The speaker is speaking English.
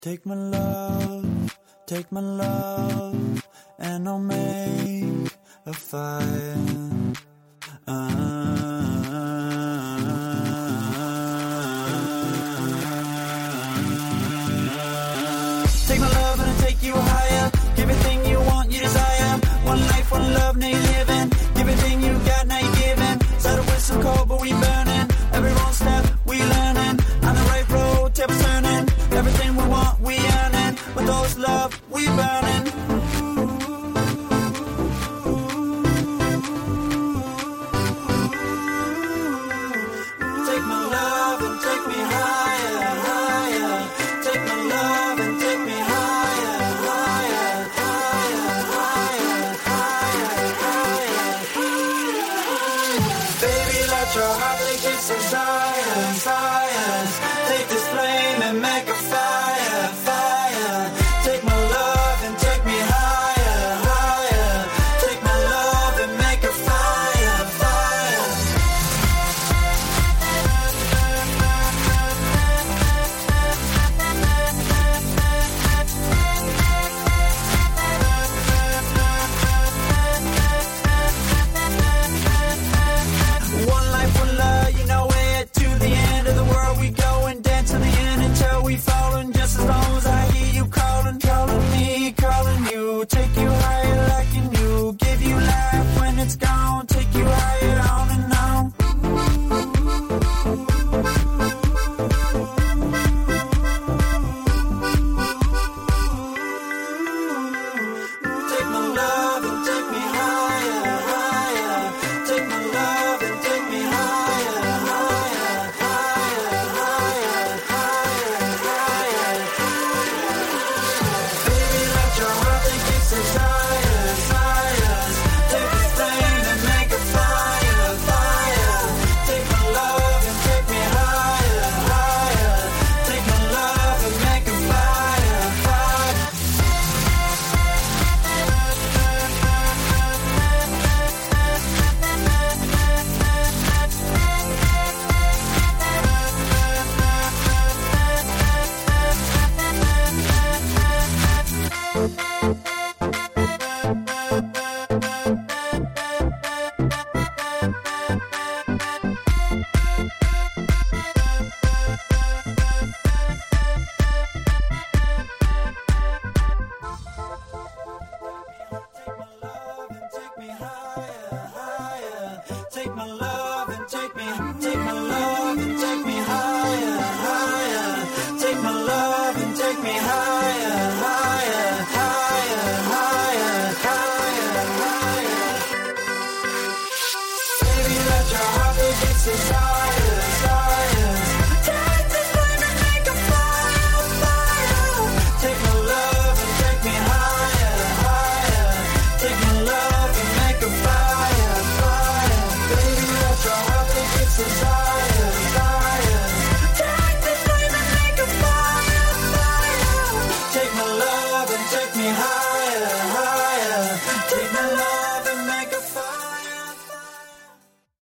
Take my love, and I'll make a fire. Take my love and I'll take you higher. Give everything you want, you desire. One life, one love, now you're living. Give everything you got, now you're giving. Started with some cold, but we burning. Every wrong step, we learning. On the right road, tables turning. Everything we want, we earning. With those love, we burning.